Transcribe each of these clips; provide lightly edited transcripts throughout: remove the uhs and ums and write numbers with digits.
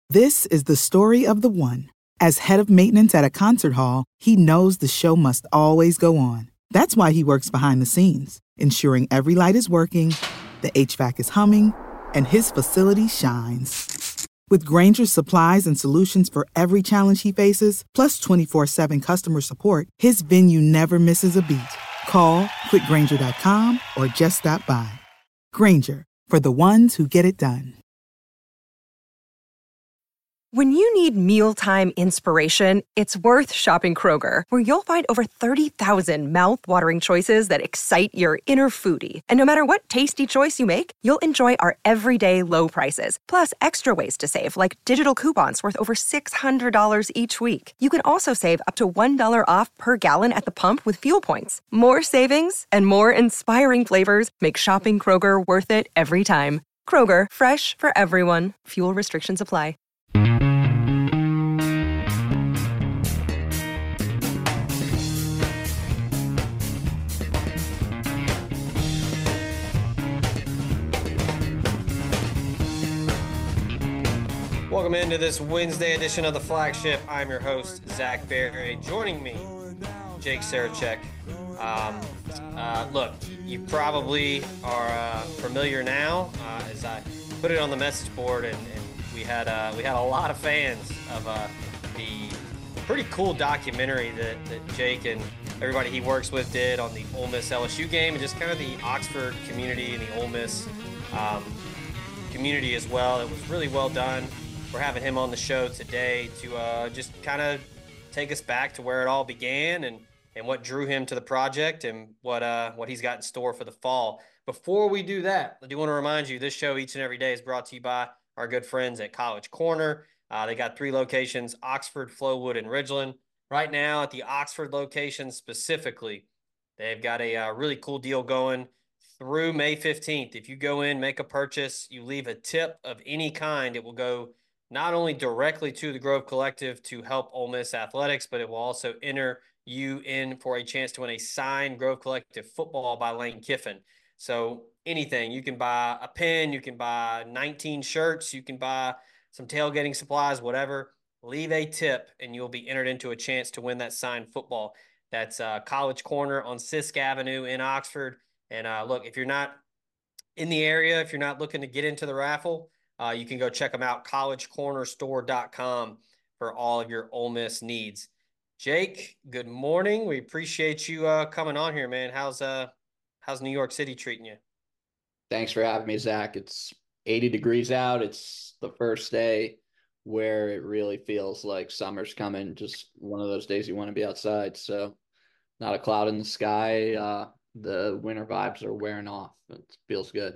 This is the story of the one. As head of maintenance at a concert hall, he knows the show must always go on. That's why he works behind the scenes, ensuring every light is working, the HVAC is humming, and his facility shines. With Grainger's supplies and solutions for every challenge he faces, plus 24/7 customer support, his venue never misses a beat. Call quickgrainger.com or just stop by. Grainger, for the ones who get it done. When you need mealtime inspiration, it's worth shopping Kroger, where you'll find over 30,000 mouth-watering choices that excite your inner foodie. And no matter what tasty choice you make, you'll enjoy our everyday low prices, plus extra ways to save, like digital coupons worth over $600 each week. You can also save up to $1 off per gallon at the pump with fuel points. More savings and more inspiring flavors make shopping Kroger worth it every time. Kroger, fresh for everyone. Fuel restrictions apply. Welcome into this Wednesday edition of The Flagship. I'm your host, Zach Berry. Joining me, Jake Sarachek. Look, you probably are familiar now as I put it on the message board, and we had a lot of fans of the pretty cool documentary that Jake and everybody he works with did on the Ole Miss LSU game, and just kind of the Oxford community and the Ole Miss community as well. It was really well done. We're having him on the show today to just kind of take us back to where it all began and what drew him to the project and what he's got in store for the fall. Before we do that, I do want to remind you this show each and every day is brought to you by our good friends at College Corner. They got 3 locations, Oxford, Flowood, and Ridgeland. Right now at the Oxford location specifically, they've got a really cool deal going through May 15th. If you go in, make a purchase, you leave a tip of any kind, it will go not only directly to the Grove Collective to help Ole Miss athletics, but it will also enter you in for a chance to win a signed Grove Collective football by Lane Kiffin. So anything, you can buy a pen, you can buy 19 shirts, you can buy some tailgating supplies, whatever. Leave a tip and you'll be entered into a chance to win that signed football. That's College Corner on Sisk Avenue in Oxford. And look, if you're not in the area, if you're not looking to get into the raffle, you can go check them out, collegecornerstore.com, for all of your Ole Miss needs. Jake, good morning. We appreciate you coming on here, man. How's New York City treating you? Thanks for having me, Zach. It's 80 degrees out. It's the first day where it really feels like summer's coming. Just one of those days you want to be outside. So not a cloud in the sky. The winter vibes are wearing off. It feels good.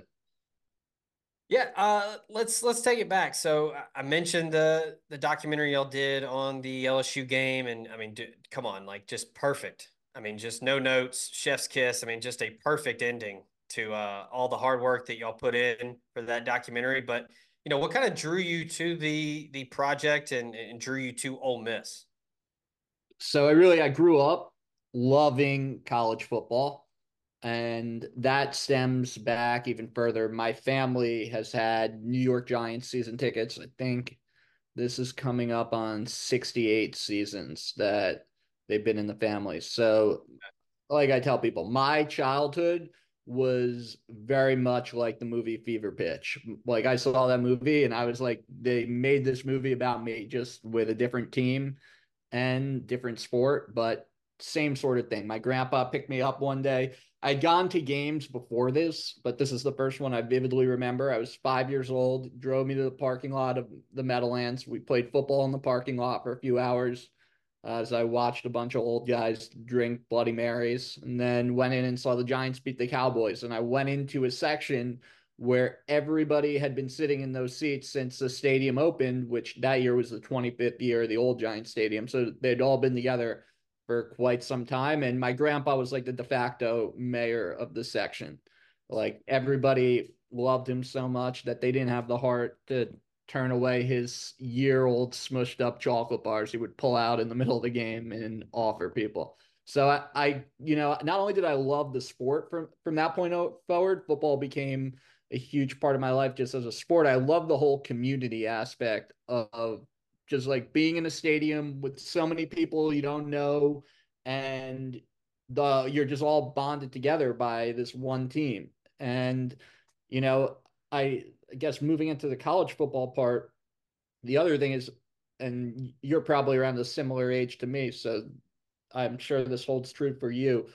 Yeah, let's take it back. So I mentioned the documentary y'all did on the LSU game, and I mean, come on, like just perfect. I mean, just no notes, chef's kiss. I mean, just a perfect ending to all the hard work that y'all put in for that documentary. But what kind of drew you to the project and drew you to Ole Miss? So I grew up loving college football. And that stems back even further. My family has had New York Giants season tickets. I think this is coming up on 68 seasons that they've been in the family. So, like I tell people, my childhood was very much like the movie Fever Pitch. Like I saw that movie and I was like, they made this movie about me, just with a different team and different sport, but same sort of thing. My grandpa picked me up one day. I'd gone to games before this, but this is the first one I vividly remember. I was 5 years old, drove me to the parking lot of the Meadowlands. We played football in the parking lot for a few hours as I watched a bunch of old guys drink Bloody Marys, and then went in and saw the Giants beat the Cowboys. And I went into a section where everybody had been sitting in those seats since the stadium opened, which that year was the 25th year of the old Giants stadium. So they'd all been together for quite some time. And my grandpa was like the de facto mayor of the section. Like everybody loved him so much that they didn't have the heart to turn away his year-old smushed up chocolate bars he would pull out in the middle of the game and offer people. So I not only did I love the sport from that point forward, football became a huge part of my life just as a sport. I love the whole community aspect of just like being in a stadium with so many people you don't know, and you're just all bonded together by this one team. And you know, I guess moving into the college football part, the other thing is, and you're probably around a similar age to me, so I'm sure this holds true for you.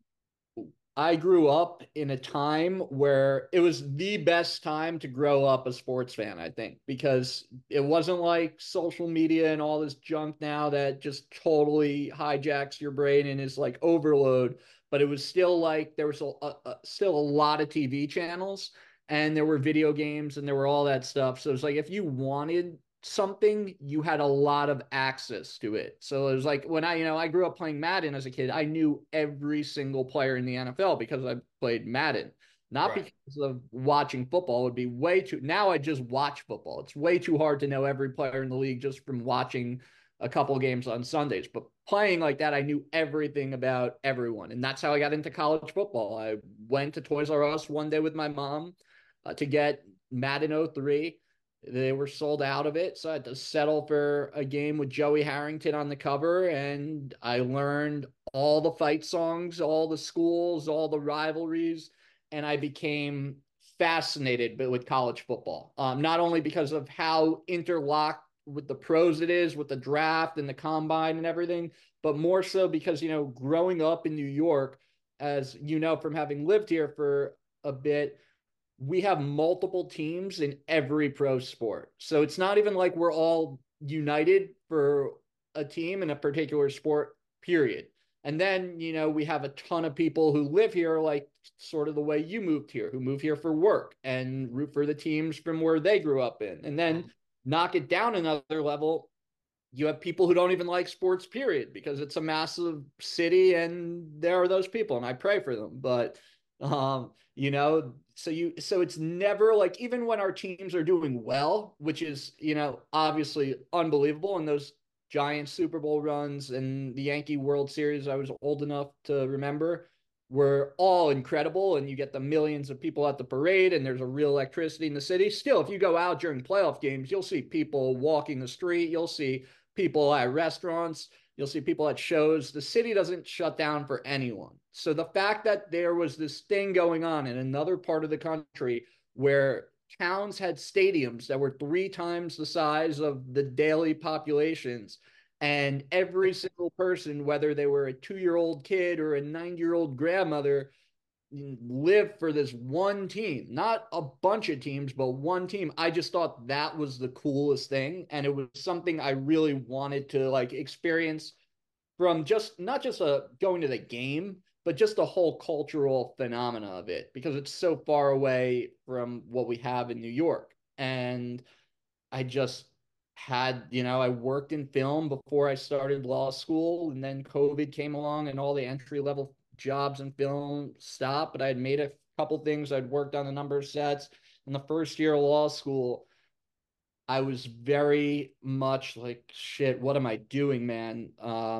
I grew up in a time where it was the best time to grow up a sports fan, I think, because it wasn't like social media and all this junk now that just totally hijacks your brain and is like overload. But it was still like there was still a lot of TV channels, and there were video games and there were all that stuff. So it's like if you wanted something, you had a lot of access to it. So it was like when I grew up playing Madden as a kid, I knew every single player in the NFL because I played Madden. Not Right. because of watching football. It would be way too, now I just watch football. It's way too hard to know every player in the league just from watching a couple games on Sundays. But playing like that, I knew everything about everyone. And that's how I got into college football. I went to Toys R Us one day with my mom to get Madden 03. They were sold out of it, so I had to settle for a game with Joey Harrington on the cover, and I learned all the fight songs, all the schools, all the rivalries, and I became fascinated with college football. Not only because of how interlocked with the pros it is, with the draft and the combine and everything, but more so because, growing up in New York, as you know from having lived here for a bit, we have multiple teams in every pro sport. So it's not even like we're all united for a team in a particular sport, period. And then, we have a ton of people who live here, like sort of the way you moved here, who move here for work and root for the teams from where they grew up in. And then knock it down another level, you have people who don't even like sports, period, because it's a massive city and there are those people and I pray for them. But so it's never like, even when our teams are doing well, which is, obviously unbelievable, and those giant Super Bowl runs and the Yankee World Series I was old enough to remember were all incredible, and you get the millions of people at the parade and there's a real electricity in the city. Still, if you go out during playoff games, you'll see people walking the street, you'll see people at restaurants, you'll see people at shows. The city doesn't shut down for anyone. So the fact that there was this thing going on in another part of the country where towns had stadiums that were 3 times the size of the daily populations, and every single person, whether they were a 2-year-old kid or a 90-year-old grandmother, live for this one team, not a bunch of teams, but one team. I just thought that was the coolest thing. And it was something I really wanted to like experience from just not just going to the game, but just the whole cultural phenomena of it, because it's so far away from what we have in New York. And I just I worked in film before I started law school, and then COVID came along and all the entry level jobs in film stopped. But I had made a couple things. I'd worked on a number of sets. In the first year of law school, I was very much like, shit, what am I doing, man?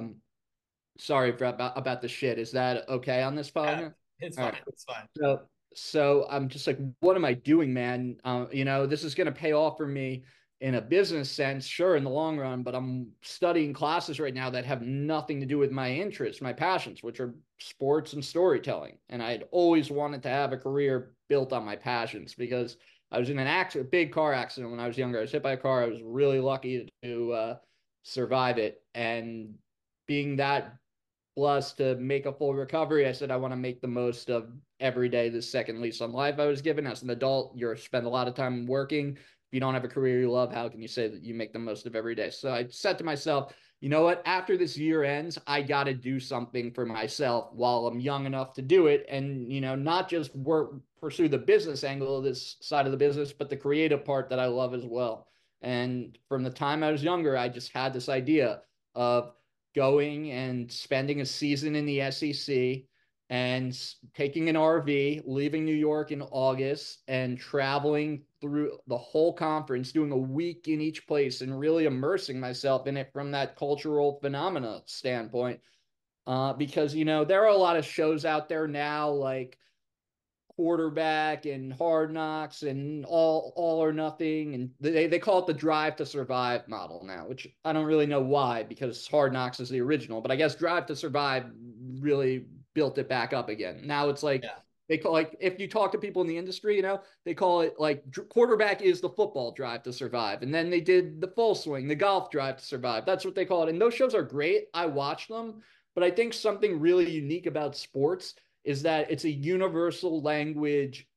Sorry about the shit. Is that okay on this phone? Yeah, Here? it's All fine. right. It's fine. So I'm just like, what am I doing, man? This is going to pay off for me in a business sense, sure, in the long run, but I'm studying classes right now that have nothing to do with my interests, my passions, which are sports and storytelling. And I'd always wanted to have a career built on my passions, because I was in a big car accident when I was younger. I was hit by a car. I was really lucky to survive it. And being that blessed to make a full recovery, I said I want to make the most of every day, this second lease on life I was given. As an adult, you spend a lot of time working. If you don't have a career you love, how can you say that you make the most of every day? So I said to myself, you know what? After this year ends, I got to do something for myself while I'm young enough to do it. And, not just pursue the business angle of this side of the business, but the creative part that I love as well. And from the time I was younger, I just had this idea of going and spending a season in the SEC and taking an RV, leaving New York in August and traveling through the whole conference, doing a week in each place and really immersing myself in it from that cultural phenomena standpoint. Because, there are a lot of shows out there now, like quarterback and Hard Knocks and all or nothing, and they call it the Drive to Survive model now, which I don't really know why, because Hard Knocks is the original, but I guess Drive to Survive really built it back up again. Now it's like, Yeah. they call, like, if you talk to people in the industry, they call it like quarterback is the football Drive to Survive. And then they did the full swing, the golf Drive to Survive. That's what they call it. And those shows are great. I watch them. But I think something really unique about sports is that it's a universal language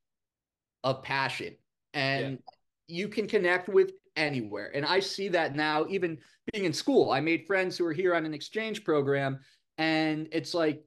of passion. And you can connect with anywhere. And I see that now, even being in school. I made friends who are here on an exchange program, and it's like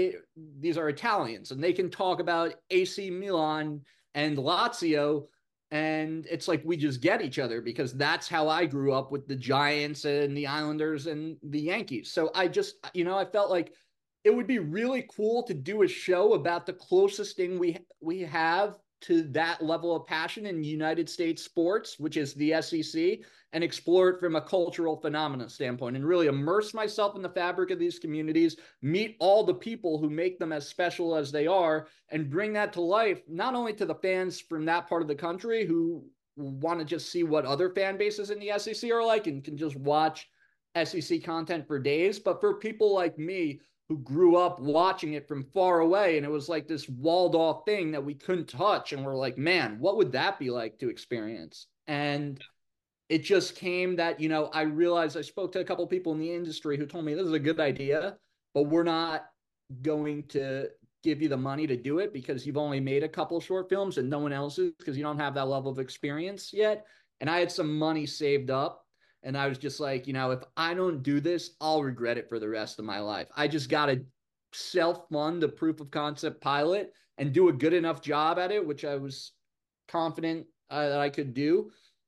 these are Italians, and they can talk about AC Milan and Lazio, and it's like we just get each other, because that's how I grew up with the Giants and the Islanders and the Yankees. So I just, I felt like it would be really cool to do a show about the closest thing we have to that level of passion in United States sports, which is the SEC, and explore it from a cultural phenomena standpoint, and really immerse myself in the fabric of these communities, meet all the people who make them as special as they are, and bring that to life, not only to the fans from that part of the country who want to just see what other fan bases in the SEC are like and can just watch SEC content for days, but for people like me who grew up watching it from far away, and it was like this walled off thing that we couldn't touch, and we're like, man, what would that be like to experience? And it just came that, I realized, I spoke to a couple of people in the industry who told me this is a good idea, but we're not going to give you the money to do it because you've only made a couple short films and no one else is, because you don't have that level of experience yet. And I had some money saved up, and I was just like, if I don't do this, I'll regret it for the rest of my life. I just got to self-fund a proof of concept pilot and do a good enough job at it, which I was confident that I could do.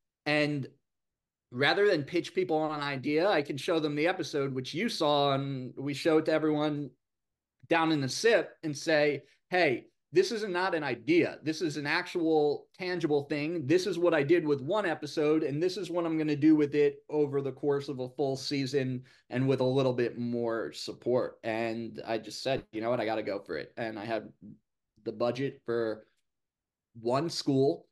And rather than pitch people on an idea, I can show them the episode, which you saw, and we showed to everyone down in the SIP, and say, hey, this is not an idea. This is an actual tangible thing. This is what I did with one episode, and this is what I'm going to do with it over the course of a full season and with a little bit more support. And I just said, you know what, I got to go for it. And I had the budget for one school,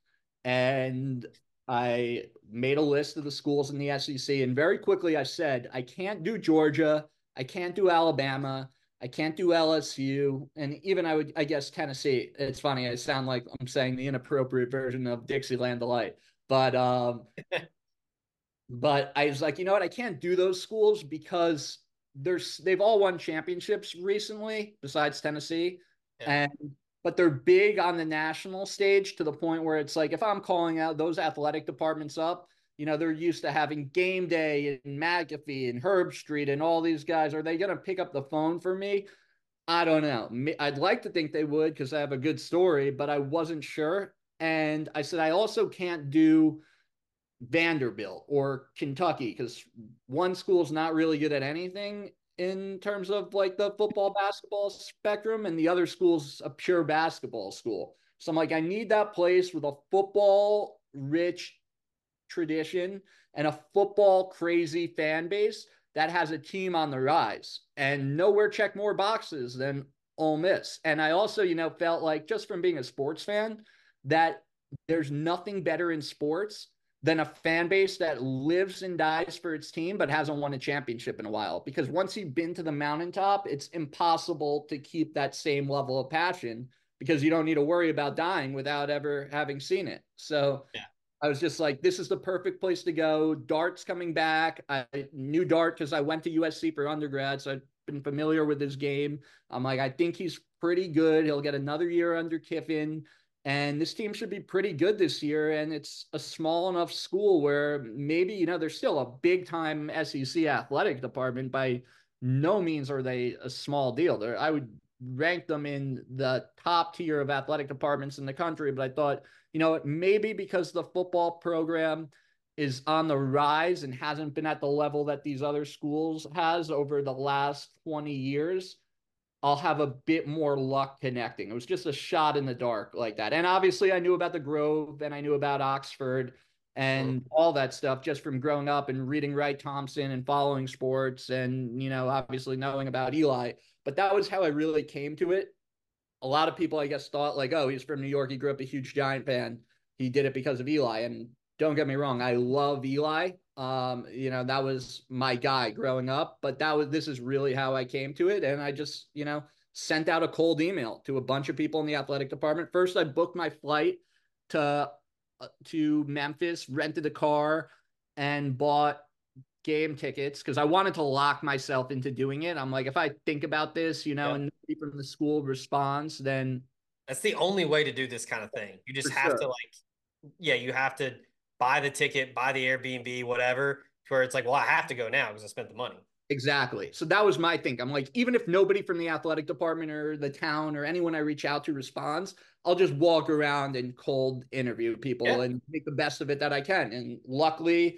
and I made a list of the schools in the SEC. And very quickly I said, I can't do Georgia. I can't do Alabama. I can't do LSU, and even I guess Tennessee. It's funny, I sound like I'm saying the inappropriate version of Dixieland Delight, but I was like, you know what, I can't do those schools because they've all won championships recently, besides Tennessee, Yeah. but they're big on the national stage, to the point where it's like, if I'm calling out those athletic departments up, they're used to having Game Day and McAfee and Herb Street and all these guys. Are they going to pick up the phone for me? I don't know. I'd like to think they would, because I have a good story, but I wasn't sure. And I said, I also can't do Vanderbilt or Kentucky, because one school's not really good at anything in terms of like the football, basketball spectrum, and the other school's a pure basketball school. So I'm like, I need that place with a football rich tradition and a football crazy fan base that has a team on the rise, and nowhere check more boxes than Ole Miss. And I also, felt like, just from being a sports fan, that there's nothing better in sports than a fan base that lives and dies for its team but hasn't won a championship in a while. Because once you've been to the mountaintop, it's impossible to keep that same level of passion, because you don't need to worry about dying without ever having seen it. So Yeah. I was just like, this is the perfect place to go. Dart's coming back. I knew Dart because I went to USC for undergrad, so I've been familiar with his game. I'm like, I think he's pretty good. He'll get another year under Kiffin, and this team should be pretty good this year. And it's a small enough school where maybe, there's still a big-time SEC athletic department. By no means are they a small deal. I would rank them in the top tier of athletic departments in the country, but I thought, maybe because the football program is on the rise and hasn't been at the level that these other schools has over the last 20 years, I'll have a bit more luck connecting. It was just a shot in the dark like that. And obviously I knew about the Grove, and I knew about Oxford and all that stuff just from growing up and reading Wright Thompson and following sports, and, obviously knowing about Eli. But that was how I really came to it. a lot of people, I guess, thought like, oh, he's from New York. He grew up a huge Giant fan. He did it because of Eli. And don't get me wrong, I love Eli. That was my guy growing up, but this is really how I came to it. And I just, sent out a cold email to a bunch of people in the athletic department. First, I booked my flight to Memphis, rented a car, and bought game tickets because I wanted to lock myself into doing it. I'm like, if I think about this, and nobody from the school responds, then that's the only way to do this kind of thing. You just for have sure. to you have to buy the ticket, buy the Airbnb, whatever, to where it's like, well, I have to go now because I spent the money. Exactly. So that was my thing. I'm like, even if nobody from the athletic department or the town or anyone I reach out to responds, I'll just walk around and cold interview people Yeah. and make the best of it that I can. And luckily,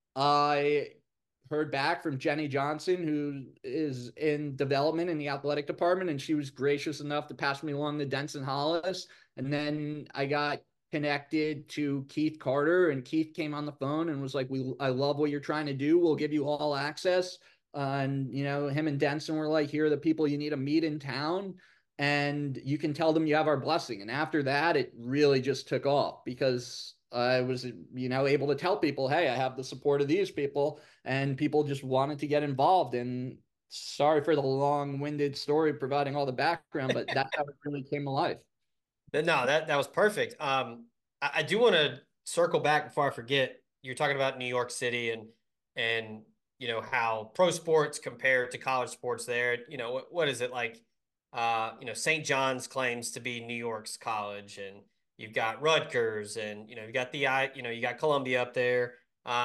I heard back from Jenny Johnson, who is in development in the athletic department, and she was gracious enough to pass me along to Denson Hollis. And then I got connected to Keith Carter, and Keith came on the phone and was like, I love what you're trying to do. We'll give you all access. And him and Denson were like, here are the people you need to meet in town, and you can tell them you have our blessing. And after that, it really just took off because I was, able to tell people, hey, I have the support of these people, and people just wanted to get involved. And sorry for the long-winded story providing all the background, but that's how it really came to life. No, that was perfect. I do want to circle back before I forget. You're talking about New York City and how pro sports compare to college sports there. What is it like? St. John's claims to be New York's college, and you've got Rutgers, and you've got you got Columbia up there.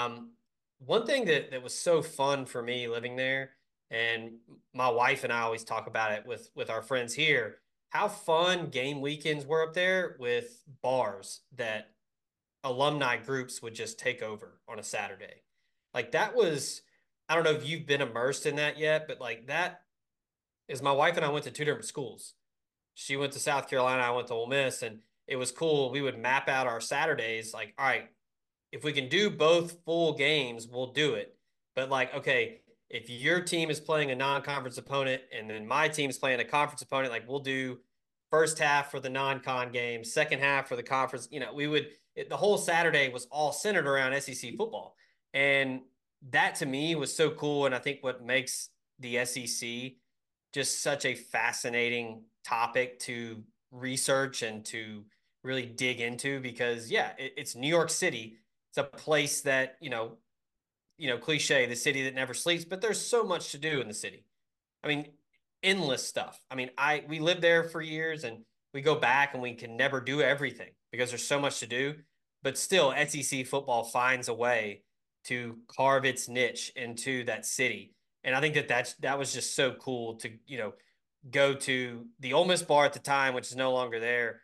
One thing that was so fun for me living there, and my wife and I always talk about it with our friends here, how fun game weekends were up there with bars that alumni groups would just take over on a Saturday. Like that was, I don't know if you've been immersed in that yet, but like that is my wife and I went to two different schools. She went to South Carolina, I went to Ole Miss, and it was cool. We would map out our Saturdays like, all right, if we can do both full games, we'll do it. But like, okay, if your team is playing a non-conference opponent and then my team is playing a conference opponent, like we'll do first half for the non-con game, second half for the conference. The whole Saturday was all centered around SEC football. And that to me was so cool. And I think what makes the SEC just such a fascinating topic to research and to really dig into because it's New York City. It's a place that, cliche, the city that never sleeps, but there's so much to do in the city. I mean, endless stuff. I mean, we lived there for years and we go back and we can never do everything because there's so much to do. But still, SEC football finds a way to carve its niche into that city. And I think that was just so cool to, go to the Ole Miss bar at the time, which is no longer there.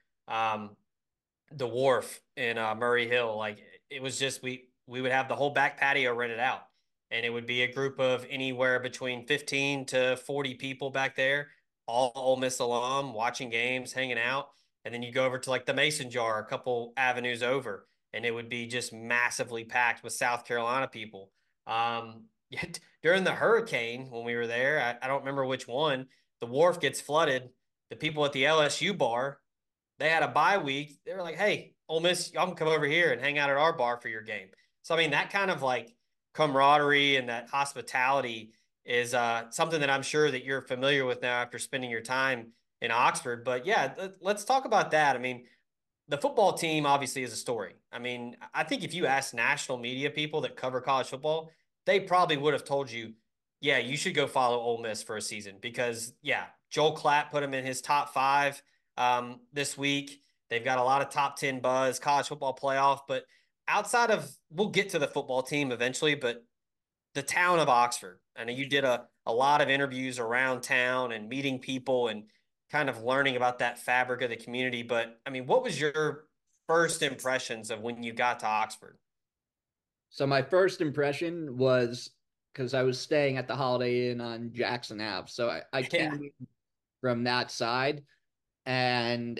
The Wharf in Murray Hill. Like it was just we would have the whole back patio rented out, and it would be a group of anywhere between 15 to 40 people back there, all Ole Miss alum, watching games, hanging out, and then you go over to like the Mason Jar, a couple avenues over, and it would be just massively packed with South Carolina people. Yet during the hurricane when we were there, I don't remember which one, the Wharf gets flooded. The people at the LSU bar, they had a bye week. They were like, hey, Ole Miss, y'all can come over here and hang out at our bar for your game. So, I mean, that kind of like camaraderie and that hospitality is something that I'm sure that you're familiar with now after spending your time in Oxford. But yeah, let's talk about that. I mean, the football team obviously is a story. I mean, I think if you ask national media people that cover college football, they probably would have told you, yeah, you should go follow Ole Miss for a season because, yeah, Joel Klatt put him in his top five this week. They've got a lot of top 10 buzz, college football playoff. But outside of, we'll get to the football team eventually, but the town of Oxford, I know you did a lot of interviews around town and meeting people and kind of learning about that fabric of the community. But I mean, what was your first impressions of when you got to Oxford? So my first impression was because I was staying at the Holiday Inn on Jackson Ave. So I Yeah. came from that side, and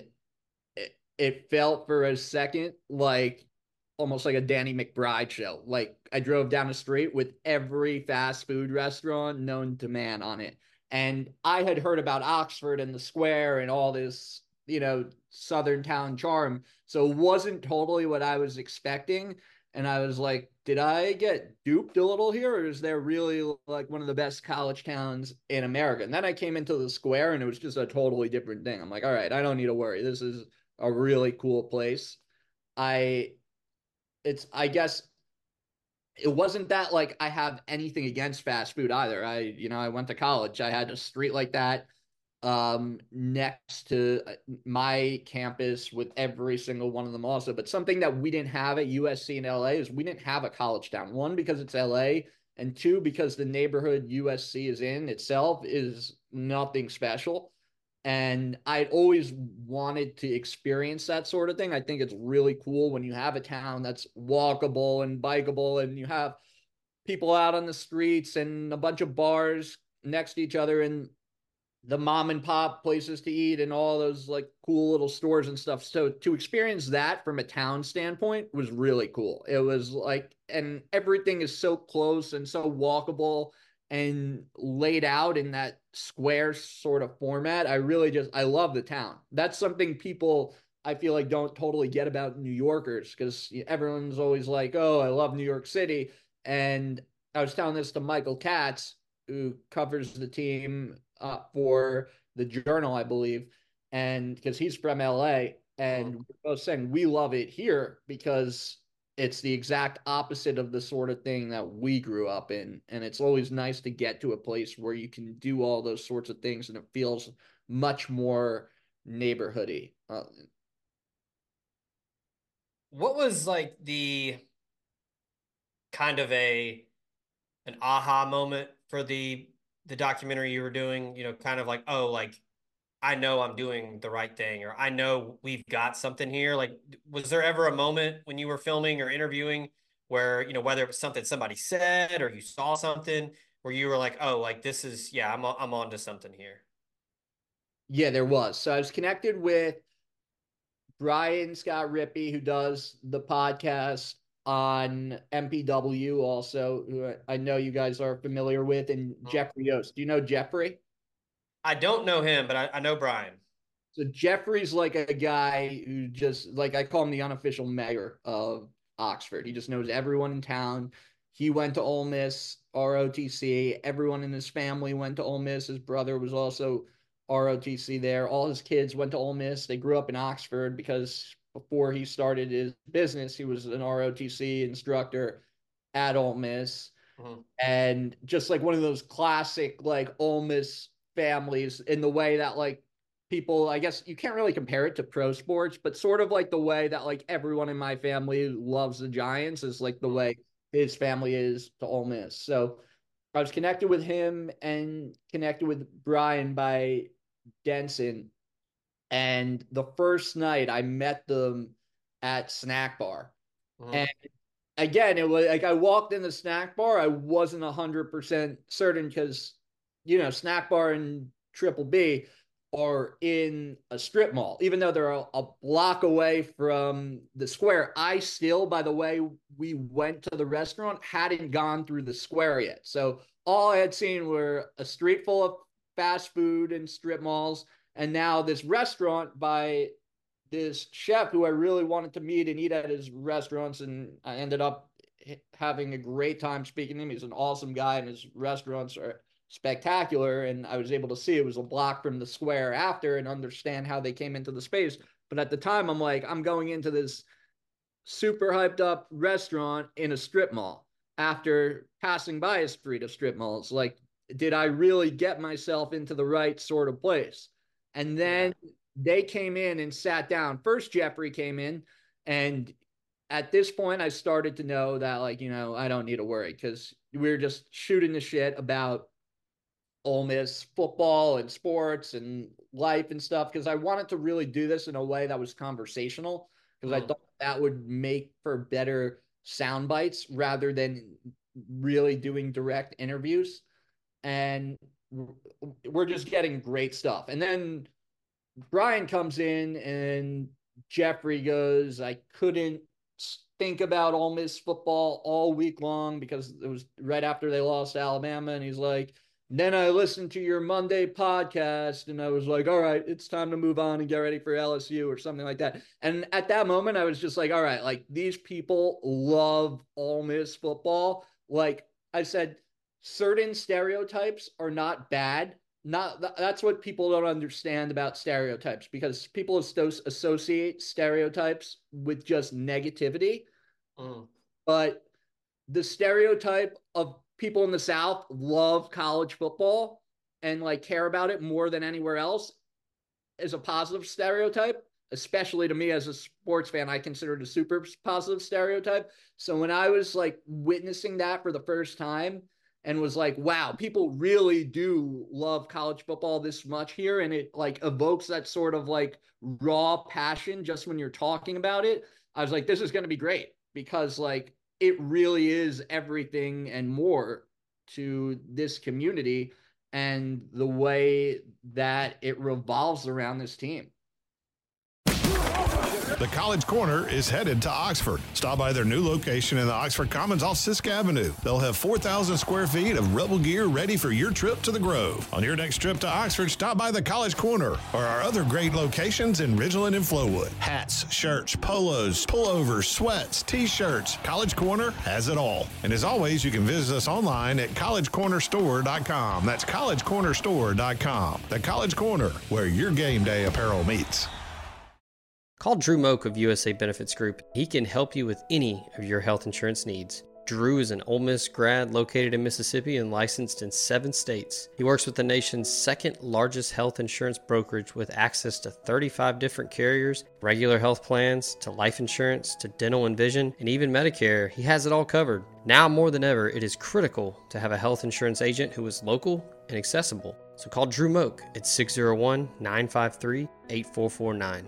it felt for a second like almost like a Danny McBride show. Like I drove down the street with every fast food restaurant known to man on it. And I had heard about Oxford and the square and all this Southern town charm. So it wasn't totally what I was expecting. And I was like, did I get duped a little here? Or is there really like one of the best college towns in America? And then I came into the square and it was just a totally different thing. I'm like, all right, I don't need to worry. This is a really cool place. I I guess it wasn't that like I have anything against fast food either. I went to college. I had a street like that next to my campus with every single one of them also. But something that we didn't have at USC and LA is we didn't have a college town. One, because it's LA, and two, because the neighborhood USC is in itself is nothing special. And I'd always wanted to experience that sort of thing. I think it's really cool when you have a town that's walkable and bikeable and you have people out on the streets and a bunch of bars next to each other and the mom and pop places to eat and all those like cool little stores and stuff. So to experience that from a town standpoint was really cool. It was like, and everything is so close and so walkable and laid out in that square sort of format. I love the town. That's something people I feel like don't totally get about New Yorkers because everyone's always like, oh, I love New York City. And I was telling this to Michael Katz, who covers the team for the Journal, I believe, and because he's from LA, and we're both saying we love it here because it's the exact opposite of the sort of thing that we grew up in, and it's always nice to get to a place where you can do all those sorts of things, and it feels much more neighborhoody. What was like the kind of an aha moment for the documentary you were doing? Kind of like, oh, like I know I'm doing the right thing, or I know we've got something here. Like, was there ever a moment when you were filming or interviewing where, whether it was something somebody said or you saw something where you were like, oh, like this is, yeah, I'm on to something here. Yeah, there was. So I was connected with Brian Scott Rippey, who does the podcast on MPW, also, who I know you guys are familiar with, and Jeffrey Yost. Do you know Jeffrey? I don't know him, but I know Brian. So Jeffrey's like a guy who just like I call him the unofficial mayor of Oxford. He just knows everyone in town. He went to Ole Miss, ROTC. Everyone in his family went to Ole Miss. His brother was also ROTC there. All his kids went to Ole Miss. They grew up in Oxford because before he started his business, he was an ROTC instructor at Ole Miss. Mhm. And just like one of those classic like Ole Miss families in the way that like people, I guess you can't really compare it to pro sports, but sort of like the way that like everyone in my family loves the Giants is like the way his family is to Ole Miss. So I was connected with him and connected with Brian by Denson. And the first night I met them at Snack Bar. Mhm. And again, it was like I walked in the snack bar. I wasn't 100% certain because, snack bar and Triple B are in a strip mall, even though they're a block away from the square. I still, by the way, we went to the restaurant, hadn't gone through the square yet. So all I had seen were a street full of fast food and strip malls. And now this restaurant by this chef who I really wanted to meet and eat at his restaurants, and I ended up having a great time speaking to him. He's an awesome guy, and his restaurants are spectacular. And I was able to see it was a block from the square after and understand how they came into the space. But at the time, I'm like, I'm going into this super hyped up restaurant in a strip mall after passing by a street of strip malls. Like, did I really get myself into the right sort of place? And then they came in and sat down. First, Jeffrey came in, and at this point, I started to know that, like, I don't need to worry because we were just shooting the shit about Ole Miss football and sports and life and stuff because I wanted to really do this in a way that was conversational because I thought that would make for better sound bites rather than really doing direct interviews. And we're just getting great stuff. And then Brian comes in and Jeffrey goes, I couldn't think about Ole Miss football all week long because it was right after they lost to Alabama. And he's like, Then I listened to your Monday podcast and I was like, all right, it's time to move on and get ready for LSU or something like that. And at that moment, I was just like, all right, like these people love Ole Miss football. Like I said, certain stereotypes are not bad. That's what people don't understand about stereotypes, because people associate stereotypes with just negativity. But the stereotype of people in the South love college football and like care about it more than anywhere else is a positive stereotype. Especially to me as a sports fan, I consider it a super positive stereotype. So when I was like witnessing that for the first time and was like, wow, people really do love college football this much here, and it like evokes that sort of like raw passion just when you're talking about it, I was like, this is going to be great, because like it really is everything and more to this community and the way that it revolves around this team. The College Corner is headed to Oxford. Stop by their new location in the Oxford Commons off Sisk Avenue. They'll have 4,000 square feet of Rebel gear ready for your trip to the Grove. On your next trip to Oxford, stop by the College Corner or our other great locations in Ridgeland and Flowood. Hats, shirts, polos, pullovers, sweats, t-shirts. College Corner has it all. And as always, you can visit us online at collegecornerstore.com. That's collegecornerstore.com. The College Corner, where your game day apparel meets. Call Drew Moak of USA Benefits Group. He can help you with any of your health insurance needs. Drew is an Ole Miss grad located in Mississippi and licensed in 7 states. He works with the nation's second largest health insurance brokerage with access to 35 different carriers, regular health plans, to life insurance, to dental and vision, and even Medicare. He has it all covered. Now more than ever, it is critical to have a health insurance agent who is local and accessible. So call Drew Moak at 601-953-8449.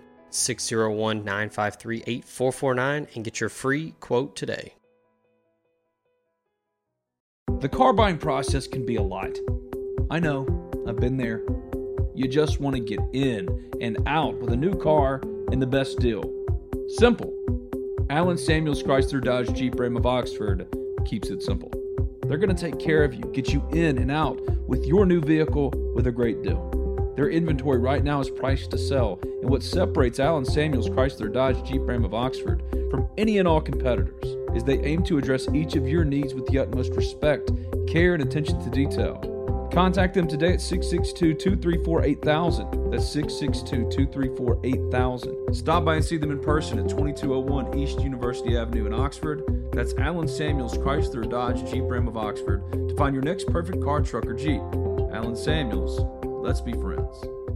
601-953-8449 and get your free quote today. The car buying process can be a lot. I know, I've been there. You just want to get in and out with a new car and the best deal. Simple. Allen Samuels Chrysler Dodge Jeep Ram of Oxford keeps it simple. They're going to take care of you, get you in and out with your new vehicle with a great deal. Their inventory right now is priced to sell, and what separates Allen Samuels Chrysler Dodge Jeep Ram of Oxford from any and all competitors is they aim to address each of your needs with the utmost respect, care, and attention to detail. Contact them today at 662-234-8000. That's 662-234-8000. Stop by and see them in person at 2201 East University Avenue in Oxford. That's Allen Samuels Chrysler Dodge Jeep Ram of Oxford to find your next perfect car, truck, or Jeep. Allen Samuels. Let's be friends.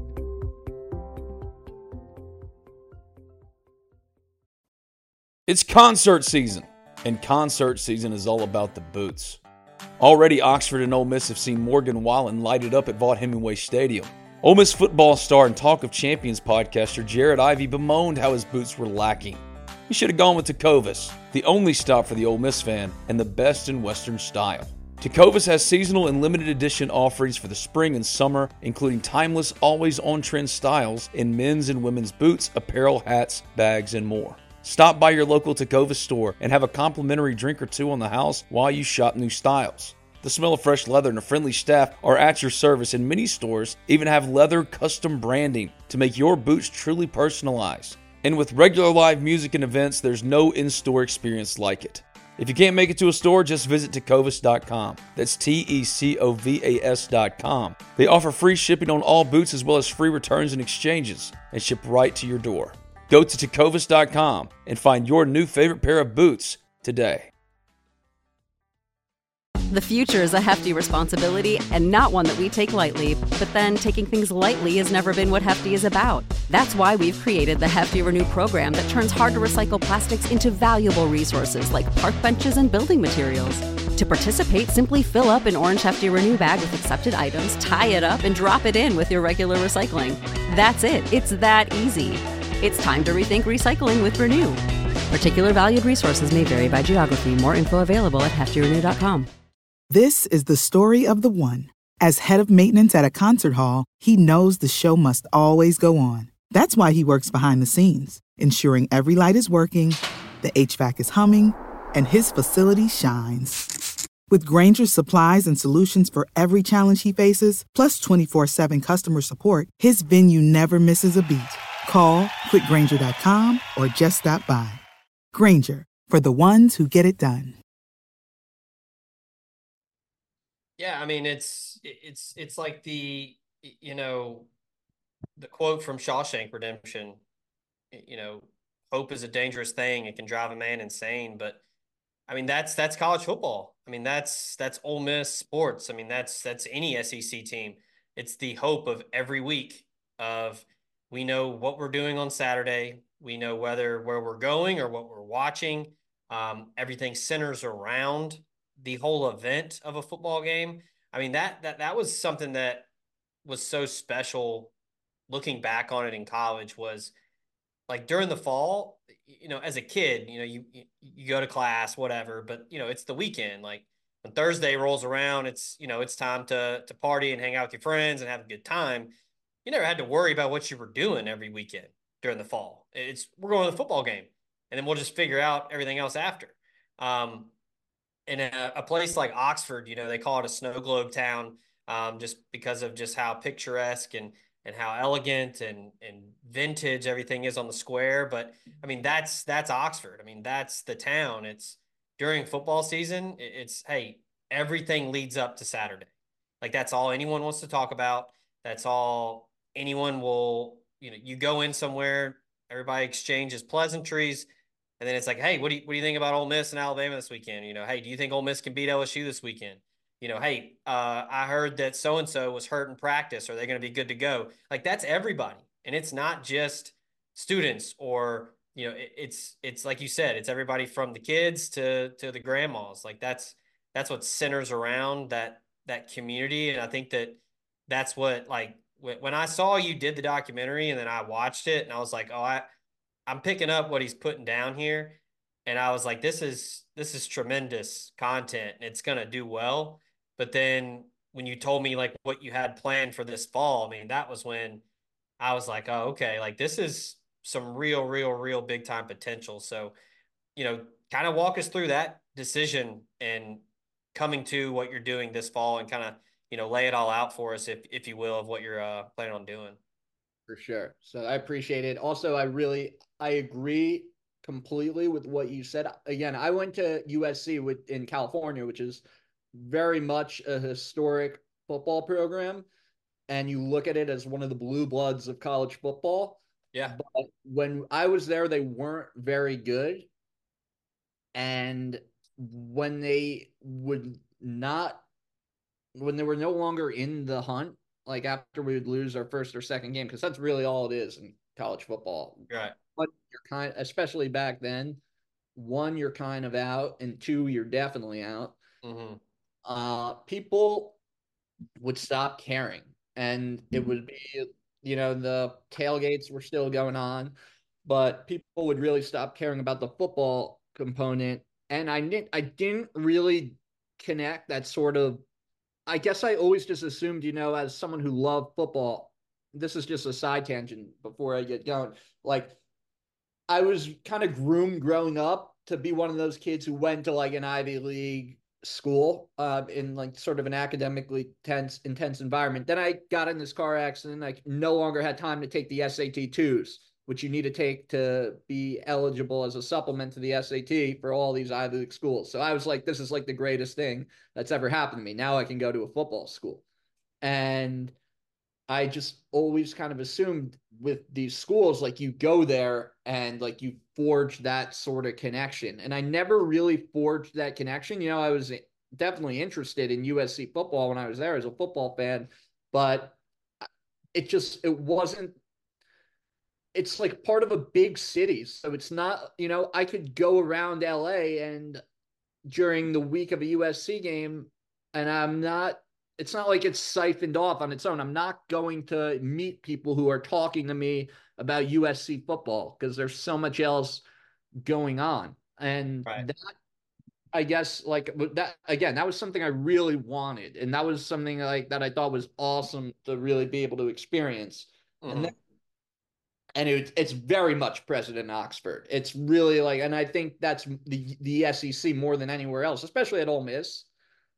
It's concert season, and concert season is all about the boots. Already, Oxford and Ole Miss have seen Morgan Wallen light it up at Vaught Hemingway Stadium. Ole Miss football star and Talk of Champions podcaster Jared Ivey bemoaned how his boots were lacking. He should have gone with Tecovas, the only stop for the Ole Miss fan and the best in Western style. Tecovas has seasonal and limited edition offerings for the spring and summer, including timeless, always on-trend styles in men's and women's boots, apparel, hats, bags, and more. Stop by your local Tecovas store and have a complimentary drink or two on the house while you shop new styles. The smell of fresh leather and a friendly staff are at your service, and many stores even have leather custom branding to make your boots truly personalized. And with regular live music and events, there's no in-store experience like it. If you can't make it to a store, just visit Tecovas.com. That's Tecovas.com. They offer free shipping on all boots as well as free returns and exchanges, and ship right to your door. Go to Tecovas.com and find your new favorite pair of boots today. The future is a hefty responsibility and not one that we take lightly. But then taking things lightly has never been what Hefty is about. That's why we've created the Hefty Renew program that turns hard-to-recycle plastics into valuable resources like park benches and building materials. To participate, simply fill up an orange Hefty Renew bag with accepted items, tie it up, and drop it in with your regular recycling. That's it. It's that easy. It's time to rethink recycling with Renew. Particular valued resources may vary by geography. More info available at heftyrenew.com. This is the story of the one. As head of maintenance at a concert hall, he knows the show must always go on. That's why he works behind the scenes, ensuring every light is working, the HVAC is humming, and his facility shines. With Granger's supplies and solutions for every challenge he faces, plus 24/7 customer support, his venue never misses a beat. Call quickgranger.com or just stop by. Granger, for the ones who get it done. Yeah, I mean it's like the quote from Shawshank Redemption, hope is a dangerous thing. It can drive a man insane, but I mean that's college football. I mean that's Ole Miss sports. I mean that's any SEC team. It's the hope of every week of we know what we're doing on Saturday. We know where we're going or what we're watching. Everything centers around the whole event of a football game. I mean that was something that was so special looking back on it in college was like during the fall, as a kid, you go to class, whatever, but it's the weekend. Like when Thursday rolls around, it's time to party and hang out with your friends and have a good time. You never had to worry about what you were doing every weekend during the fall. We're going to the football game, and then we'll just figure out everything else after. In a place like Oxford, they call it a snow globe town, just because of just how picturesque and how elegant and vintage everything is on the square. But I mean, that's Oxford. I mean, that's the town. It's during football season. It's, hey, everything leads up to Saturday. Like that's all anyone wants to talk about. That's all anyone will, you go in somewhere, everybody exchanges pleasantries. And then it's like, hey, what do you think about Ole Miss and Alabama this weekend? Hey, do you think Ole Miss can beat LSU this weekend? Hey, I heard that so-and-so was hurt in practice. Are they going to be good to go? Like that's everybody. And it's not just students or, it's like you said, it's everybody from the kids to the grandmas. Like that's what centers around that community. And I think that's what, like, when I saw you did the documentary and then I watched it and I was like, oh, I'm picking up what he's putting down here. And I was like, this is tremendous content and it's going to do well. But then when you told me like what you had planned for this fall, I mean, that was when I was like, oh, okay, like this is some real big time potential. So, kind of walk us through that decision and coming to what you're doing this fall and kind of, lay it all out for us, if you will, of what you're planning on doing. For sure. So I appreciate it. Also, I agree completely with what you said. Again, I went to USC in California, which is very much a historic football program. And you look at it as one of the blue bloods of college football. Yeah. But when I was there, they weren't very good. And when they were no longer in the hunt, like after we would lose our first or second game, because that's really all it is in college football. Right. But especially back then, one, you're kind of out, and two, you're definitely out. Mm-hmm. People would stop caring, and it would be, the tailgates were still going on, but people would really stop caring about the football component. And I didn't really connect that sort of. I guess I always just assumed, as someone who loved football, this is just a side tangent before I get going. Like, I was kind of groomed growing up to be one of those kids who went to like an Ivy League school, in like sort of an academically intense environment. Then I got in this car accident. I no longer had time to take the SAT-2s, which you need to take to be eligible as a supplement to the SAT for all these Ivy League schools. So I was like, this is like the greatest thing that's ever happened to me. Now I can go to a football school. And I just always kind of assumed with these schools, like you go there and like you forge that sort of connection. And I never really forged that connection. I was definitely interested in USC football when I was there as a football fan, but it wasn't, it's like part of a big city. So it's not, I could go around LA and during the week of a USC game, and it's not like it's siphoned off on its own. I'm not going to meet people who are talking to me about USC football because there's so much else going on. And right. That, I guess, like that, again, that was something I really wanted. And that was something like that I thought was awesome to really be able to experience. Mm-hmm. And it's very much present in Oxford. It's really like, and I think that's the SEC more than anywhere else, especially at Ole Miss.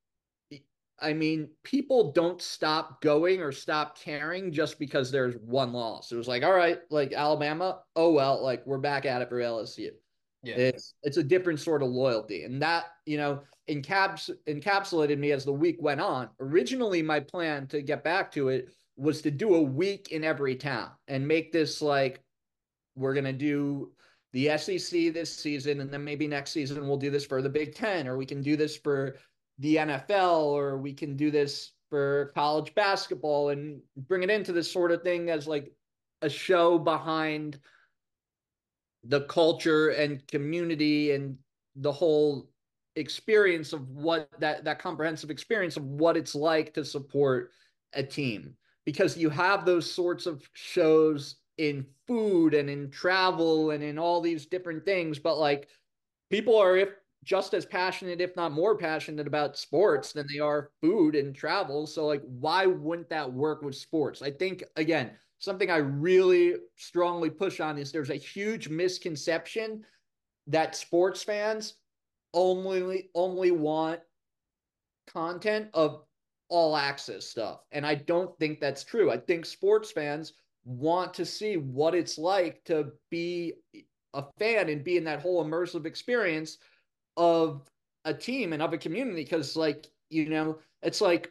I mean, people don't stop going or stop caring just because there's one loss. It was like, all right, like Alabama, oh well, like we're back at it for LSU. Yeah. It's a different sort of loyalty. And that, encapsulated me as the week went on. Originally, my plan, to get back to it, was to do a week in every town and make this like, we're going to do the SEC this season, and then maybe next season we'll do this for the Big Ten, or we can do this for the NFL, or we can do this for college basketball, and bring it into this sort of thing as like a show behind the culture and community and the whole experience of what that comprehensive experience of what it's like to support a team, because you have those sorts of shows in food and in travel and in all these different things, but like people are if just as passionate, if not more passionate, about sports than they are food and travel. So like, why wouldn't that work with sports? I think, again, something I really strongly push on is there's a huge misconception that sports fans only want content of all access stuff. And I don't think that's true. I think sports fans want to see what it's like to be a fan and be in that whole immersive experience of a team and of a community. Because like, it's like,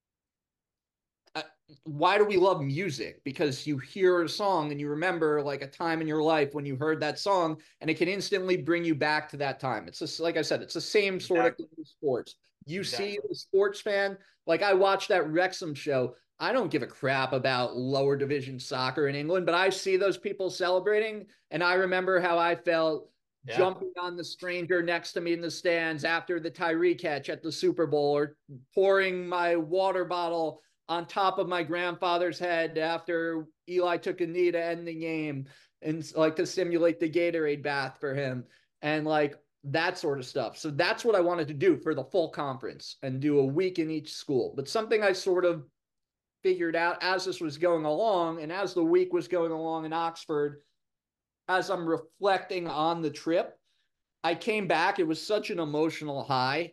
why do we love music? Because you hear a song and you remember like a time in your life when you heard that song, and it can instantly bring you back to that time. It's just, like I said, it's the same sort of thing with sports. You see the sports fan, like I watched that Wrexham show. I don't give a crap about lower division soccer in England, but I see those people celebrating, and I remember how I felt jumping on the stranger next to me in the stands after the Tyree catch at the Super Bowl, or pouring my water bottle on top of my grandfather's head after Eli took a knee to end the game, and like to simulate the Gatorade bath for him, and like that sort of stuff. So that's what I wanted to do for the full conference, and do a week in each school. But something I sort of figured out as this was going along, and as the week was going along in Oxford, as I'm reflecting on the trip, I came back. It was such an emotional high.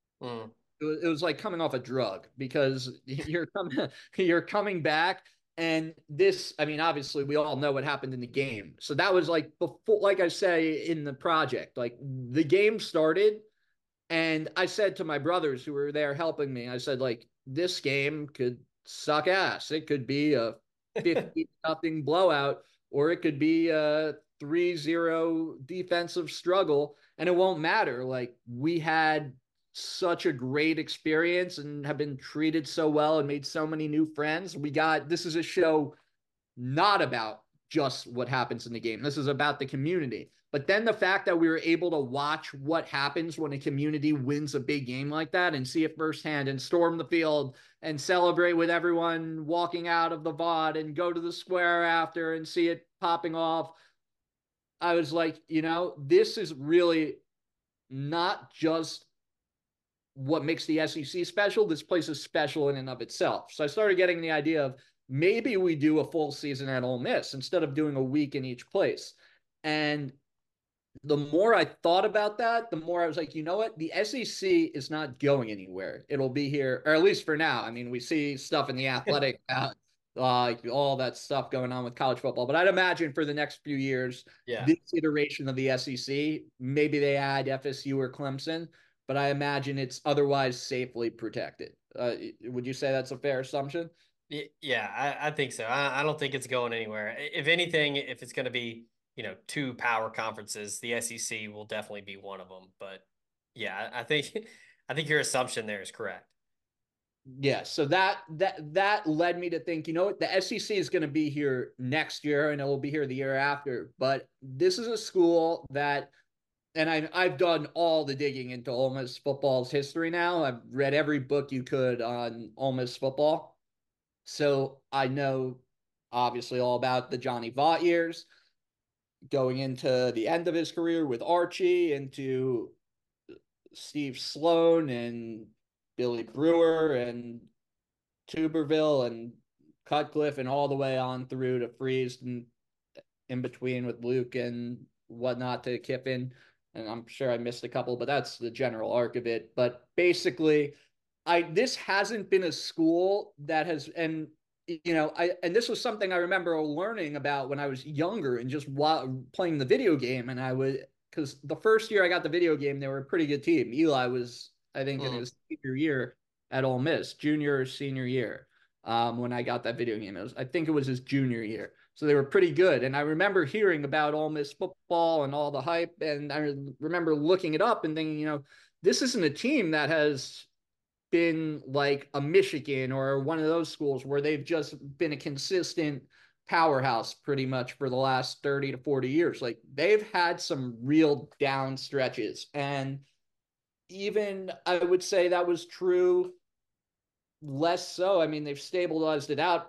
It was like coming off a drug, because you're coming back, and this, I mean, obviously we all know what happened in the game. So that was like before, like I say in the project, like the game started, and I said to my brothers who were there helping me, I said, like, this game could suck ass. It could be a 50-0 blowout, or it could be a 3-0 defensive struggle, and it won't matter. Like, we had such a great experience and have been treated so well and made so many new friends. This is a show not about just what happens in the game. This is about the community. But then the fact that we were able to watch what happens when a community wins a big game like that, and see it firsthand, and storm the field and celebrate with everyone walking out of the VOD, and go to the square after and see it popping off. I was like, this is really not just what makes the SEC special. This place is special in and of itself. So I started getting the idea of maybe we do a full season at Ole Miss instead of doing a week in each place. And the more I thought about that, the more I was like, you know what? The SEC is not going anywhere. It'll be here, or at least for now. I mean, we see stuff in the athletic, all that stuff going on with college football. But I'd imagine for the next few years, this iteration of the SEC, maybe they add FSU or Clemson, but I imagine it's otherwise safely protected. Would you say that's a fair assumption? Yeah, I think so. I don't think it's going anywhere. If anything, if it's going to be, two power conferences, the SEC will definitely be one of them. But yeah, I think your assumption there is correct. Yeah, so that led me to think, the SEC is going to be here next year, and it will be here the year after. But this is a school that, and I've done all the digging into Ole Miss football's history now. I've read every book you could on Ole Miss football. So I know, obviously, all about the Johnny Vaught years, going into the end of his career with Archie, into Steve Sloan and Billy Brewer and Tuberville and Cutcliffe, and all the way on through to Freeze, and in between with Luke and whatnot to Kiffin. And I'm sure I missed a couple, but that's the general arc of it. But basically, this hasn't been a school that has, and and this was something I remember learning about when I was younger and just playing the video game. And because the first year I got the video game, they were a pretty good team. Eli was, I think, in his senior year at Ole Miss, junior or senior year, when I got that video game. I think it was his junior year. So they were pretty good. And I remember hearing about Ole Miss football and all the hype. And I remember looking it up and thinking, this isn't a team that has been like a Michigan or one of those schools where they've just been a consistent powerhouse pretty much for the last 30 to 40 years. Like, they've had some real down stretches. And even I would say that was true less so. I mean, they've stabilized it out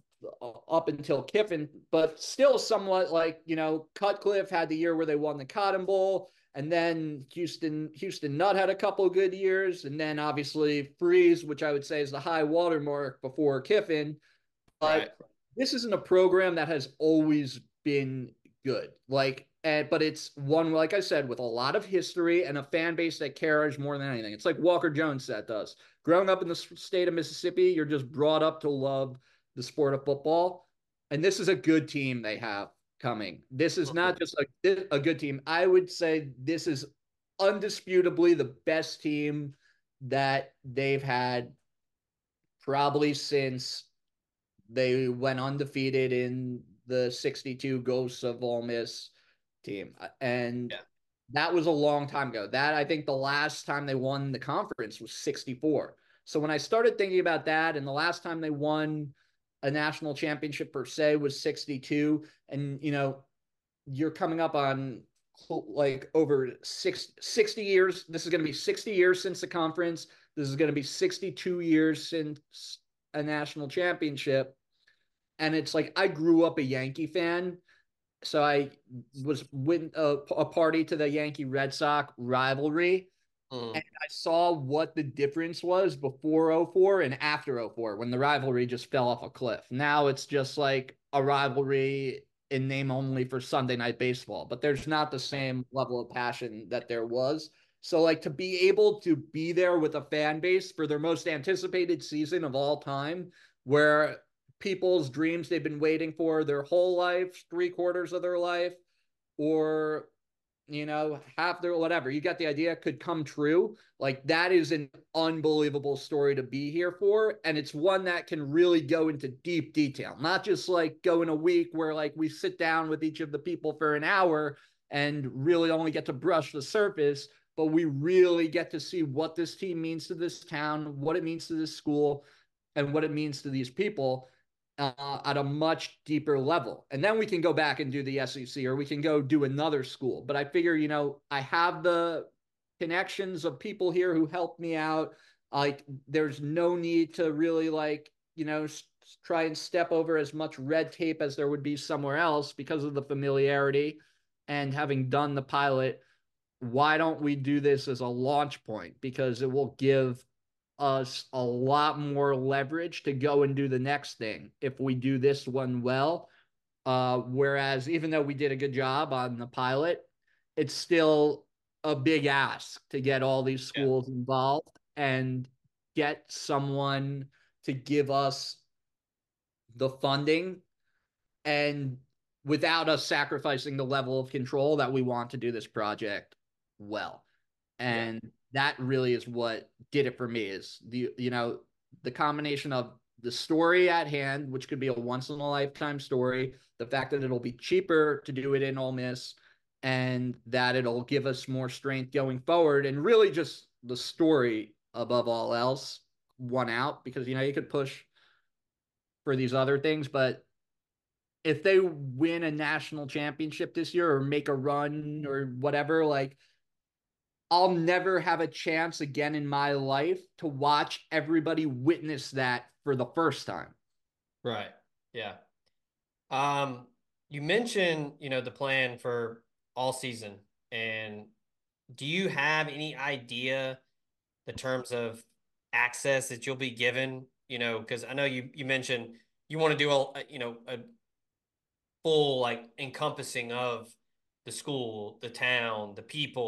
up until Kiffin, but still somewhat like, Cutcliffe had the year where they won the Cotton Bowl. And then Houston Nutt had a couple of good years. And then obviously Freeze, which I would say is the high watermark before Kiffin. But This isn't a program that has always been good. But it's one, like I said, with a lot of history and a fan base that cares more than anything. It's like Walker Jones said to us. Growing up in the state of Mississippi, you're just brought up to love the sport of football. And this is a good team they have coming. This is not just a good team. I would say this is undisputably the best team that they've had probably since they went undefeated in the 62 Ghosts of Ole Miss team. And that was a long time ago. That, I think, the last time they won the conference was 64. So when I started thinking about that, and the last time they won a national championship per se was 62, and you're coming up on like over 60 years. This is going to be 60 years since the conference. This is going to be 62 years since a national championship. And it's like, I grew up a Yankee fan, so I was with a party to the Yankee Red Sox rivalry. And I saw what the difference was before 04 and after 04, when the rivalry just fell off a cliff. Now it's just like a rivalry in name only for Sunday Night Baseball, but there's not the same level of passion that there was. So, like, to be able to be there with a fan base for their most anticipated season of all time, where people's dreams they've been waiting for their whole life, 3/4 of their life, or half their, whatever, you got the idea, could come true. Like, that is an unbelievable story to be here for. And it's one that can really go into deep detail, not just like go in a week where like we sit down with each of the people for an hour and really only get to brush the surface, but we really get to see what this team means to this town, what it means to this school, and what it means to these people. At a much deeper level. And then we can go back and do the SEC, or we can go do another school. But I figure, I have the connections of people here who helped me out. Like, there's no need to really try and step over as much red tape as there would be somewhere else because of the familiarity and having done the pilot. Why don't we do this as a launch point? Because it will give us a lot more leverage to go and do the next thing if we do this one well. Whereas even though we did a good job on the pilot, it's still a big ask to get all these schools involved and get someone to give us the funding, and without us sacrificing the level of control that we want to do this project well. And that really is what did it for me, is the combination of the story at hand, which could be a once in a lifetime story, the fact that it'll be cheaper to do it in Ole Miss, and that it'll give us more strength going forward, and really just the story above all else won out, because you could push for these other things, but if they win a national championship this year or make a run or whatever, like, I'll never have a chance again in my life to watch everybody witness that for the first time. Right. Yeah. You mentioned, the plan for all season, and do you have any idea the terms of access that you'll be given? Because I know you mentioned you want to do a full, like, encompassing of the school, the town, the people.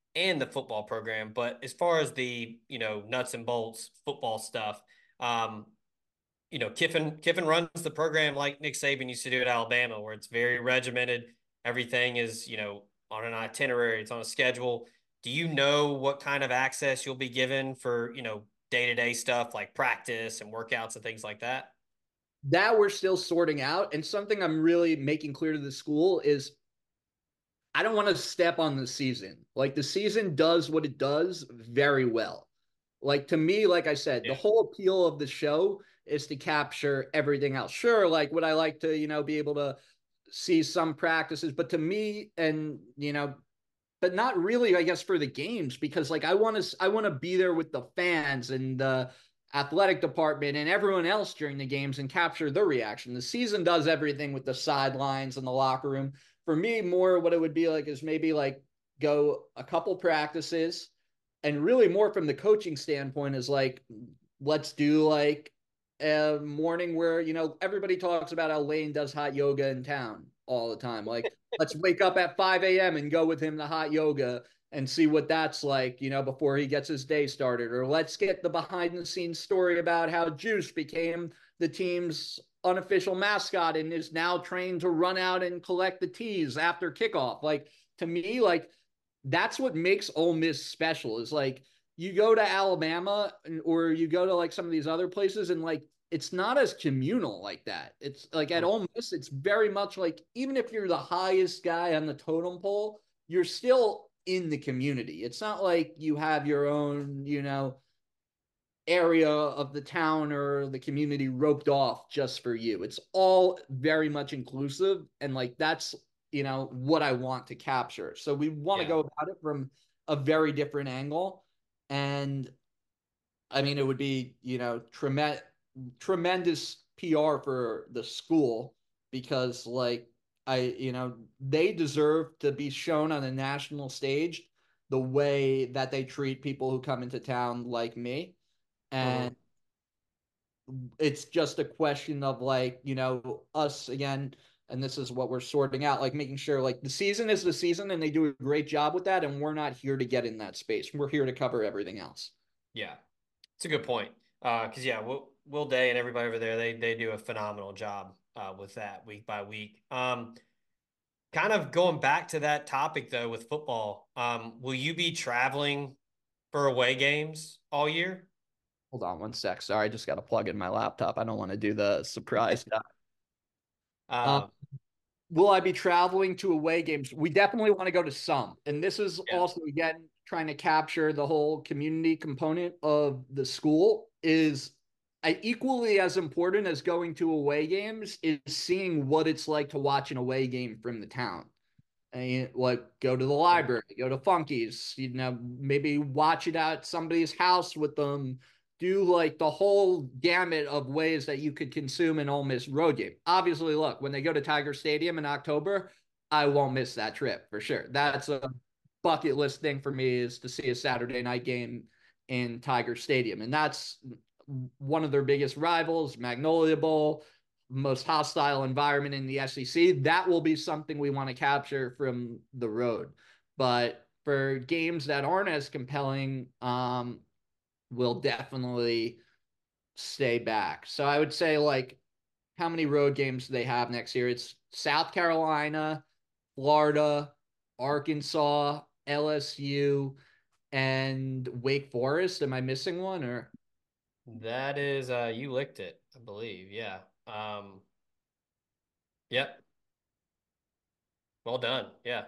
and the football program. But as far as the, nuts and bolts football stuff, um, Kiffin runs the program like Nick Saban used to do at Alabama, where it's very regimented. Everything is, on an itinerary, it's on a schedule. Do you know what kind of access you'll be given for, day-to-day stuff like practice and workouts and things like that? That we're still sorting out. And something I'm really making clear to the school is I don't want to step on the season. Like the season does what it does very well. Like to me, like I said, the whole appeal of the show is to capture everything else. Sure, like would I like to, be able to see some practices, but to me, and but not really, I guess, for the games, because like I want to be there with the fans and the athletic department and everyone else during the games and capture their reaction. The season does everything with the sidelines and the locker room. For me, more what it would be like is maybe like go a couple practices, and really more from the coaching standpoint is like, let's do like a morning where, everybody talks about how Lane does hot yoga in town all the time. Like, let's wake up at 5 a.m. and go with him to hot yoga and see what that's like, before he gets his day started. Or let's get the behind the scenes story about how Juice became the team's unofficial mascot and is now trained to run out and collect the tees after kickoff. Like, to me, like, that's what makes Ole Miss special is like you go to Alabama or you go to like some of these other places and like it's not as communal like that. It's like at Ole Miss, it's very much like even if you're the highest guy on the totem pole, you're still in the community. It's not like you have your own, area of the town or the community roped off just for you. It's all very much inclusive. And like that's, what I want to capture. So we want to go about it from a very different angle. And I mean, it would be, tremendous PR for the school because like they deserve to be shown on a national stage the way that they treat people who come into town like me. And it's just a question of like, us again, and this is what we're sorting out, like making sure like the season is the season and they do a great job with that. And we're not here to get in that space. We're here to cover everything else. Yeah, it's a good point. Because Will Day and everybody over there, they do a phenomenal job with that week by week. Kind of going back to that topic though with football, will you be traveling for away games all year? Hold on one sec. Sorry, I just got to plug in my laptop. I don't want to do the surprise. Will I be traveling to away games? We definitely want to go to some. And this is also, again, trying to capture the whole community component of the school is equally as important as going to away games is seeing what it's like to watch an away game from the town. And like go to the library, go to Funky's, maybe watch it at somebody's house with them, do like the whole gamut of ways that you could consume an Ole Miss road game. Obviously, look, when they go to Tiger Stadium in October, I won't miss that trip for sure. That's a bucket list thing for me is to see a Saturday night game in Tiger Stadium. And that's one of their biggest rivals, Magnolia Bowl, most hostile environment in the SEC. That will be something we want to capture from the road. But for games that aren't as compelling, we'll definitely stay back. So I would say like how many road games do they have next year? It's South Carolina, Florida, Arkansas, LSU, and Wake Forest. Am I missing one or? That is, you licked it, I believe. Yeah. Yep. Well done. Yeah.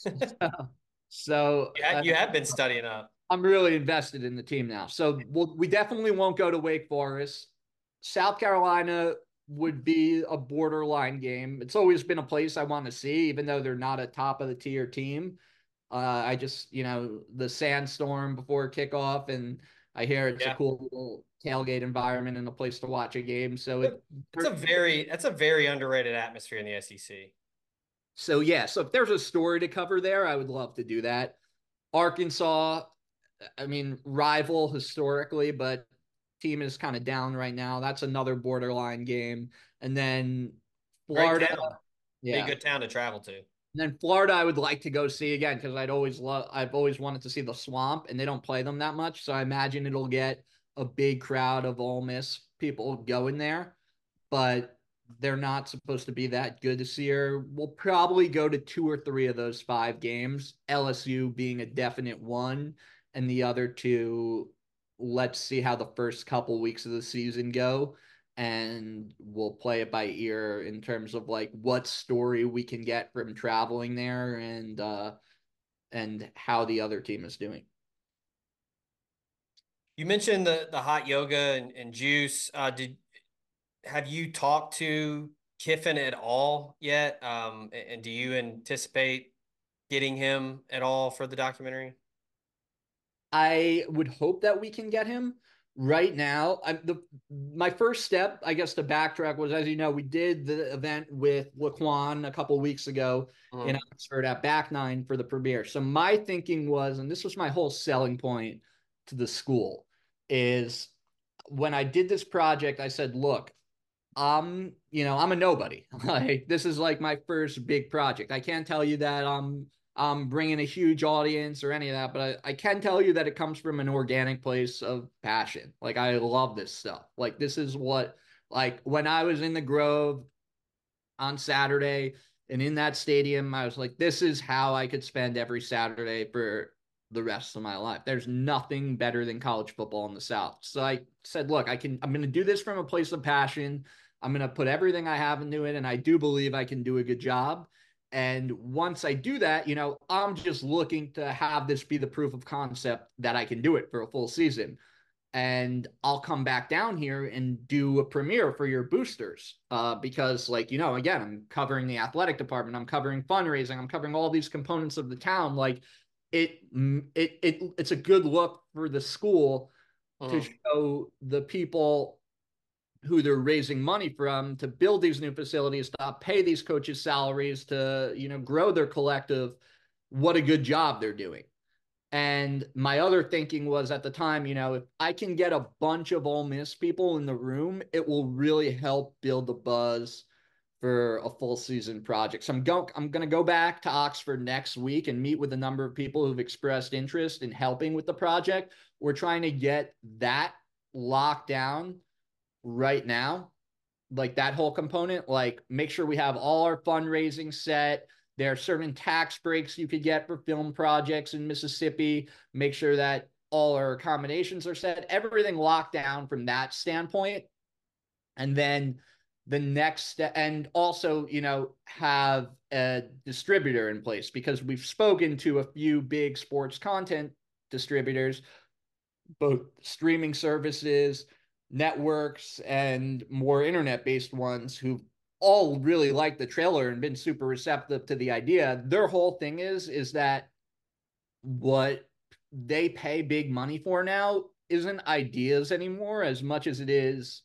So you have been studying up. I'm really invested in the team now. So we definitely won't go to Wake Forest. South Carolina would be a borderline game. It's always been a place I want to see, even though they're not a top of the tier team. I just, the sandstorm before kickoff, and I hear it's a cool little tailgate environment and a place to watch a game. So that's a very underrated atmosphere in the SEC. So yeah, so if there's a story to cover there, I would love to do that. Arkansas, I mean, rival historically, but team is kind of down right now. That's another borderline game. And then Florida. Be a good town to travel to. And then Florida, I would like to go see again because I've always wanted to see the Swamp, and they don't play them that much. So I imagine it'll get a big crowd of Ole Miss people going there, but they're not supposed to be that good this year. We'll probably go to 2 or 3 of those 5 games, LSU being a definite one, and the other two, let's see how the first couple weeks of the season go. And we'll play it by ear in terms of like what story we can get from traveling there and how the other team is doing. You mentioned the hot yoga and juice. Have you talked to Kiffin at all yet? And do you anticipate getting him at all for the documentary? I would hope that we can get him right now. My first step, I guess, to backtrack was, as you know, we did the event with Laquan a couple weeks ago in Oxford at Back Nine for the premiere. So my thinking was, and this was my whole selling point to the school, is when I did this project, I said, look, I'm a nobody. Like, this is like my first big project. I can't tell you that I'm bringing a huge audience or any of that, but I can tell you that it comes from an organic place of passion. Like, I love this stuff. Like, this is what, like, when I was in the Grove on Saturday and in that stadium, I was like, this is how I could spend every Saturday for the rest of my life. There's nothing better than college football in the South. So I said, look, I'm going to do this from a place of passion. I'm going to put everything I have into it. And I do believe I can do a good job. And once I do that, I'm just looking to have this be the proof of concept that I can do it for a full season. And I'll come back down here and do a premiere for your boosters. Because again, I'm covering the athletic department. I'm covering fundraising. I'm covering all these components of the town. Like it's a good look for the school to show the people who they're raising money from to build these new facilities, to pay these coaches salaries, to, grow their collective, what a good job they're doing. And my other thinking was at the time, if I can get a bunch of Ole Miss people in the room, it will really help build the buzz for a full season project. So I'm going to go back to Oxford next week and meet with a number of people who've expressed interest in helping with the project. We're trying to get that locked down right now, like that whole component, like make sure we have all our fundraising set. There are certain tax breaks you could get for film projects in Mississippi. Make sure that all our accommodations are set, everything locked down from that standpoint. And then the next step, and also, have a distributor in place, because we've spoken to a few big sports content distributors, both streaming services, networks, and more internet-based ones, who all really liked the trailer and been super receptive to the idea. Their whole thing is that what they pay big money for now isn't ideas anymore as much as it is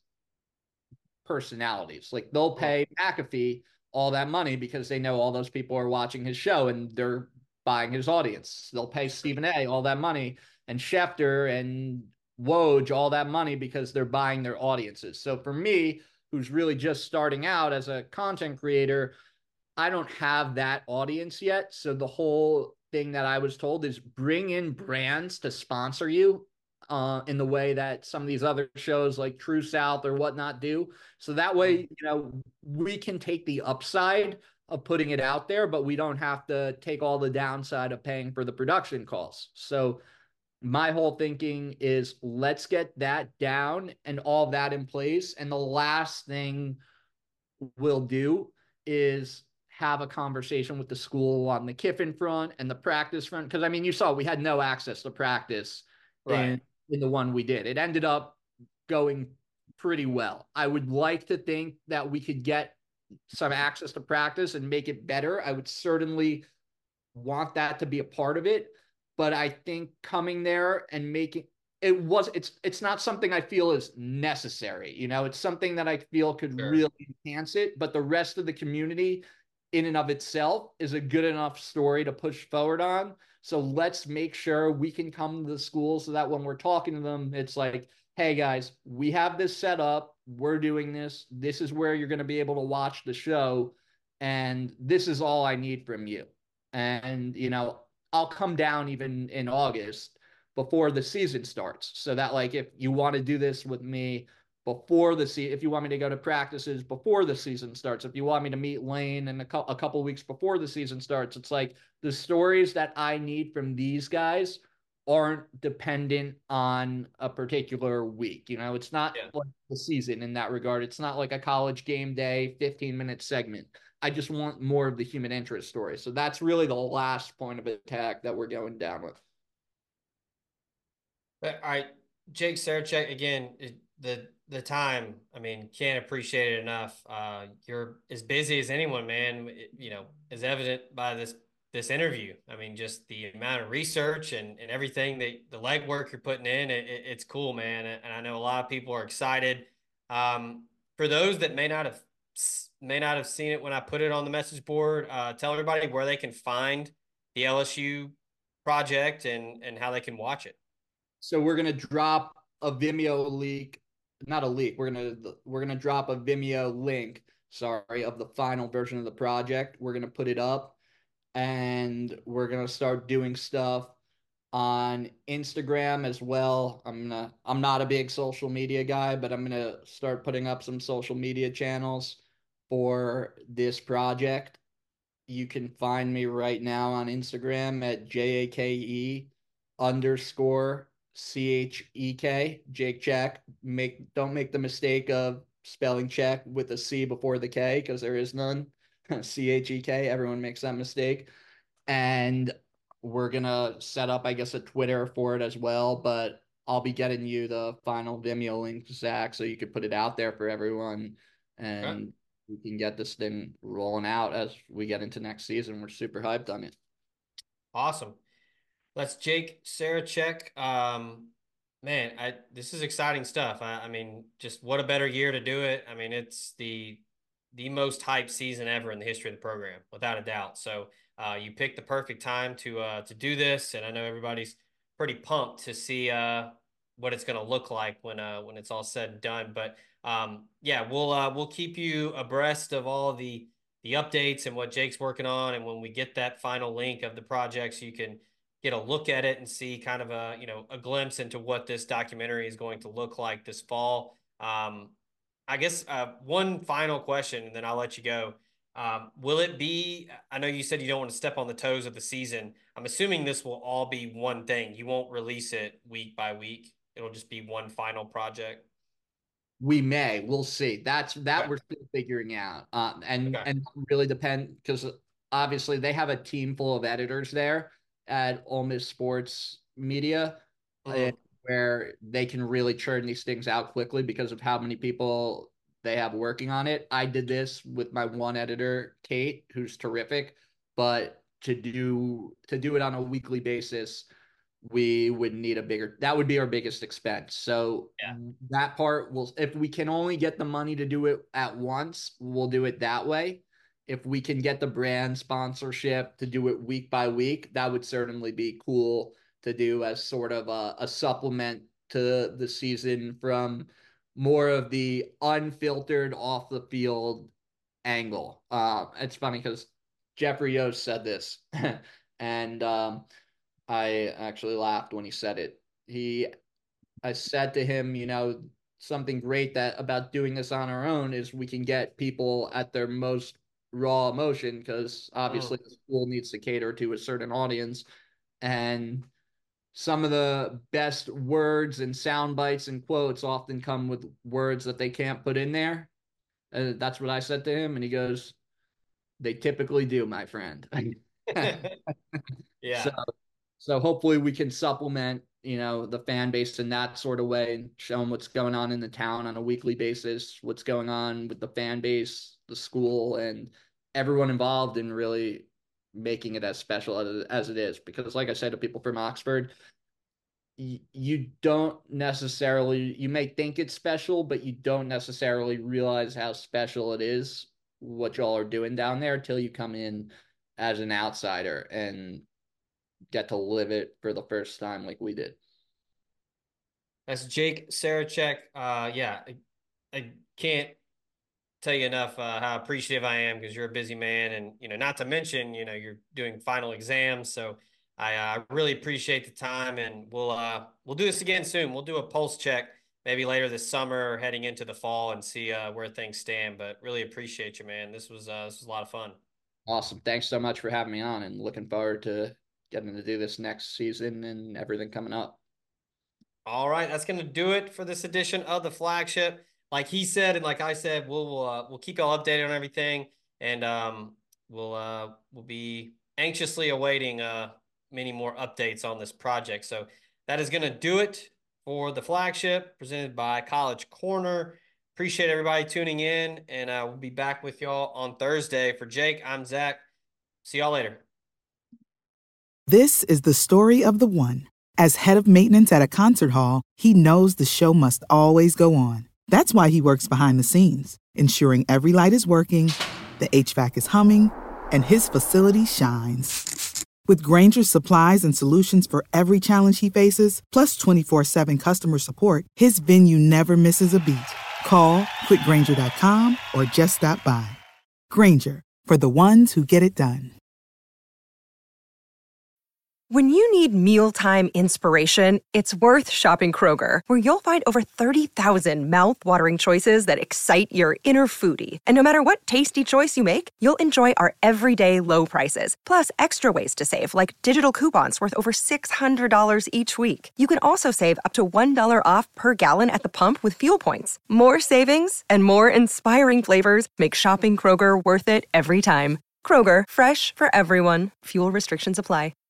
personalities. Like, they'll pay McAfee all that money because they know all those people are watching his show and they're buying his audience. They'll pay Stephen A all that money, and Schefter and Woj all that money, because they're buying their audiences. So for me, who's really just starting out as a content creator, I don't have that audience yet. So the whole thing that I was told is bring in brands to sponsor you in the way that some of these other shows like True South or whatnot do. So that way, we can take the upside of putting it out there, but we don't have to take all the downside of paying for the production costs. So my whole thinking is, let's get that down and all that in place. And the last thing we'll do is have a conversation with the school on the Kiffin front and the practice front. Because, you saw we had no access to practice in the one we did. It ended up going pretty well. I would like to think that we could get some access to practice and make it better. I would certainly want that to be a part of it. But I think coming there and making it's not something I feel is necessary. It's something that I feel could really enhance it. But the rest of the community in and of itself is a good enough story to push forward on. So let's make sure we can come to the school so that when we're talking to them, it's like, hey guys, we have this set up. We're doing this. This is where you're going to be able to watch the show. and this is all I need from you. And, I'll come down even in August before the season starts. So that, like, if you want to do this with me before the season, if you want me to go to practices before the season starts, if you want me to meet Lane in a couple weeks before the season starts, it's like the stories that I need from these guys aren't dependent on a particular week. It's not Yeah. like the season in that regard. It's not like a college game day 15-minute segment. I just want more of the human interest story. So that's really the last point of attack that we're going down with. All right, Jake Sarachek again. The time, I mean, can't appreciate it enough. You're as busy as anyone, man. Is evident by this interview. I mean, just the amount of research and everything that the legwork you're putting in. It's cool, man. And I know a lot of people are excited. For those that may not have seen it when I put it on the message board, tell everybody where they can find the LSU project and how they can watch it. So we're gonna drop a Vimeo leak, not a leak. We're gonna drop a Vimeo link, sorry, of the final version of the project. We're gonna put it up, and we're gonna start doing stuff on Instagram as well. I'm not a big social media guy, but I'm gonna start putting up some social media channels for this project. You can find me right now on Instagram at JAKE_CHEK, Jake Check. Don't make the mistake of spelling check with a C before the K, because there is none. CHEK, everyone makes that mistake. And we're gonna set up, I guess, a Twitter for it as well, but I'll be getting you the final Vimeo link, Zach, so you could put it out there for everyone, Okay. and we can get this thing rolling out as we get into next season. We're super hyped on it. Awesome. That's Jake Sarachek. Man, this is exciting stuff. I mean, just what a better year to do it. I mean, it's the most hyped season ever in the history of the program, without a doubt. So you picked the perfect time to do this, and I know everybody's pretty pumped to see what it's going to look like when it's all said and done. But yeah, we'll keep you abreast of all the updates and what Jake's working on, and when we get that final link of the projects, you can get a look at it and see kind of a glimpse into what this documentary is going to look like this fall. I guess one final question, and then I'll let you go. Will it be? I know you said you don't want to step on the toes of the season. I'm assuming this will all be one thing. You won't release it week by week. It'll just be one final project. We'll see. That Okay. we're still figuring out. And Okay. really depend, because obviously they have a team full of editors there at Ole Miss Sports Media, uh, Mhm. where they can really churn these things out quickly because of how many people they have working on it. I did this with my one editor, Kate, who's terrific, but to do it on a weekly basis, we would need that would be our biggest expense. So Yeah. that part will, if we can only get the money to do it at once, we'll do it that way. If we can get the brand sponsorship to do it week by week, that would certainly be cool to do as sort of a supplement to the season from more of the unfiltered off the field angle. It's funny because Jeffrey Yost said this, and I actually laughed when he said it. I said to him, something great that about doing this on our own is we can get people at their most raw emotion, because obviously Mhm. the school needs to cater to a certain audience. And some of the best words and sound bites and quotes often come with words that they can't put in there. That's what I said to him. And he goes, they typically do, my friend. So Yeah. So hopefully we can supplement, the fan base in that sort of way, and show them what's going on in the town on a weekly basis, what's going on with the fan base, the school, and everyone involved in really making it as special as it is. Because like I said to people from Oxford, you don't necessarily, you may think it's special, but you don't necessarily realize how special it is, what y'all are doing down there, till you come in as an outsider and get to live it for the first time like we did. That's Jake Sarachek. Yeah, I can't tell you enough how appreciative I am, because you're a busy man, and not to mention you're doing final exams. So I really appreciate the time, and we'll do this again soon. We'll do a pulse check maybe later this summer or heading into the fall and see where things stand. But really appreciate you, man. This was a lot of fun. Awesome. Thanks so much for having me on, and looking forward to getting to do this next season and everything coming up. All right, that's going to do it for this edition of the Flagship. Like he said, and like I said, we'll keep y'all updated on everything, and we'll be anxiously awaiting many more updates on this project. So that is going to do it for the Flagship presented by College Corner. Appreciate everybody tuning in, and we'll be back with y'all on Thursday. For Jake, I'm Zach. See y'all later. This is the story of the one. As head of maintenance at a concert hall, he knows the show must always go on. That's why he works behind the scenes, ensuring every light is working, the HVAC is humming, and his facility shines. With Grainger's supplies and solutions for every challenge he faces, plus 24/7 customer support, his venue never misses a beat. Call quickgrainger.com or just stop by. Grainger, for the ones who get it done. When you need mealtime inspiration, it's worth shopping Kroger, where you'll find over 30,000 mouth-watering choices that excite your inner foodie. And no matter what tasty choice you make, you'll enjoy our everyday low prices, plus extra ways to save, like digital coupons worth over $600 each week. You can also save up to $1 off per gallon at the pump with fuel points. More savings and more inspiring flavors make shopping Kroger worth it every time. Kroger, fresh for everyone. Fuel restrictions apply.